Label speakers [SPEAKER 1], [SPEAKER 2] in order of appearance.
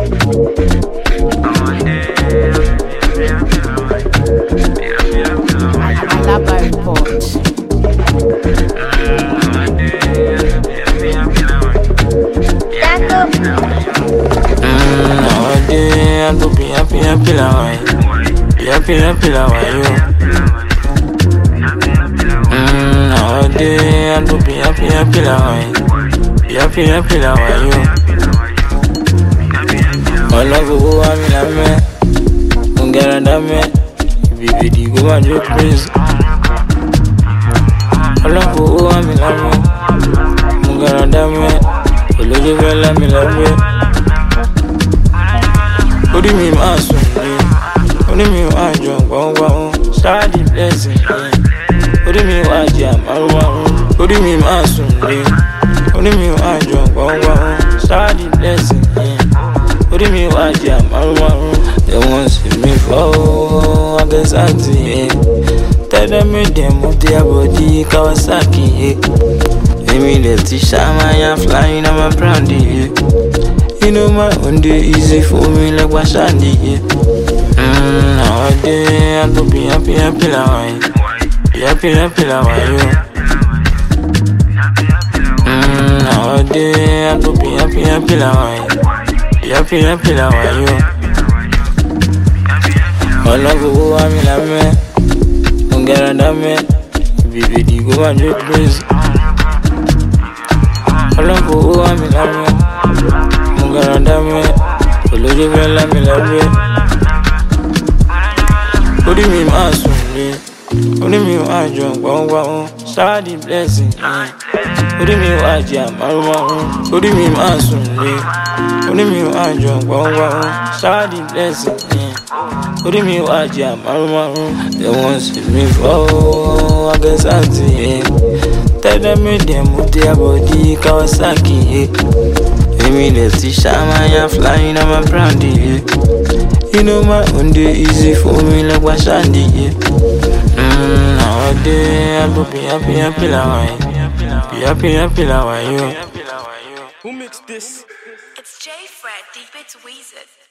[SPEAKER 1] Alaba report.
[SPEAKER 2] Nowadays, I go be happy la why. Happy la why you. Nowadays, I go be happy la why. Happy la why you. All of you want me la me, don't get under me. Baby, di go and you crazy. All of you want me la me, don't get under me. All of you want me la me. Odi mi ma sun ni, odi mi wa jo gbo start the blessing. Odi mi wa je amaru, odi mi ma sun ni, odi mi wa jo gbo start the blessing. Odi mi wa je amaru, they want see me fall, I guess auntie. Tell them me them of their body Kawasaki. Emi le ti shama ya flying on my brandy. You know my own day easy for me like Washandi. Nowadays I go be happy la why. Happy la why you. Nowadays I go be happy la why. Happy la why you. All of you want me la me, don't get under me. Baby, di go and you crazy. All of you want me la me. Garanda me, olójú fẹ́ lá mi lábẹ́. Orí mi máa sùn lé, orí mi máa jọ gbọ̀ngbọ̀n, start the blessing. Orí mi máa jẹ àmárùmárùn, orí mi máa sùn lé, orí mi máa jọ gbọ̀ngbọ̀n, start the blessing. Orí mi máa jẹ àmárùmárùn, they want see me fall, I guess auntie. Tell them me them with their body Kawasaki. Emi le ti shama ya flying on my brandy. You know my own day easy for me like Washandi. Nowadays I go be happy la why. Happy la why you.
[SPEAKER 3] Who mixed this?
[SPEAKER 4] It's J Fred, Deep It's Weezer.